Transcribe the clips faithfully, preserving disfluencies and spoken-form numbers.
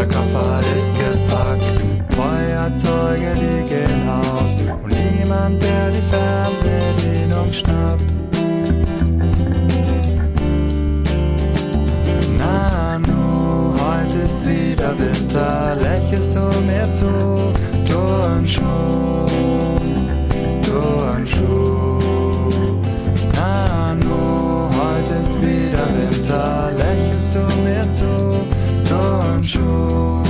der Koffer ist gepackt. Feuerzeuge liegen aus und niemand, der die Fernbedienung schnappt. Nanu, heute ist wieder Winter, lächelst du mir zu, Turnschuh, Turnschuh. Nanu, heute ist wieder Winter, lächelst du mir zu, Turnschuh.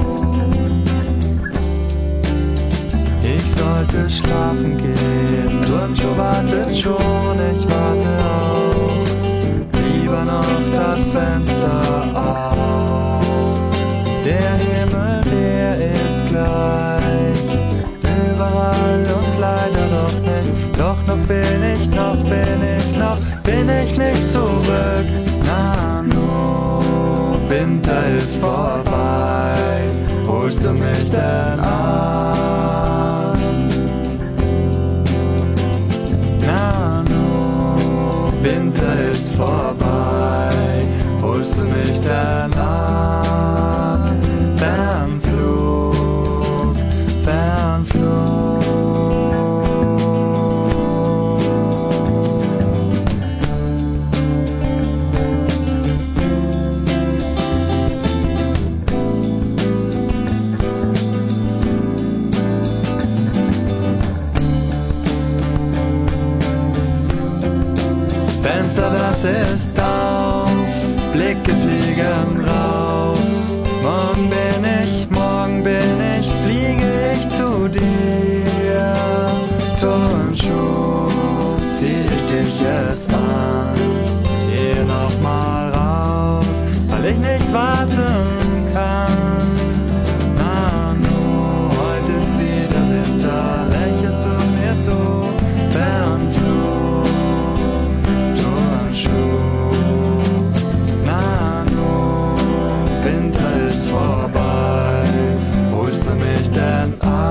Ich sollte schlafen gehen, Turnschuh wartet schon, ich warte auch, lieber noch das Fenster auf. Der Himmel, der ist gleich, überall und leider doch nicht, doch noch bin ich, noch bin ich, noch bin ich nicht zurück. Nanu, Winter ist vorbei, holst du mich denn an? Nanu, Winter ist vorbei, holst du mich denn ab? Fernflug, Fernflug. Fenster, das ist auf, Blicke fliegen raus. Morgen bin ich, morgen bin ich, fliege ich zu dir. Turnschuh, zieh ich dich jetzt an. Geh noch mal raus, weil ich nicht warten kann. Nanu, heute ist wieder Winter, lächelst du mir zu. Fernflug, Nanu, Winter ist vorbei, holst du mich denn ab?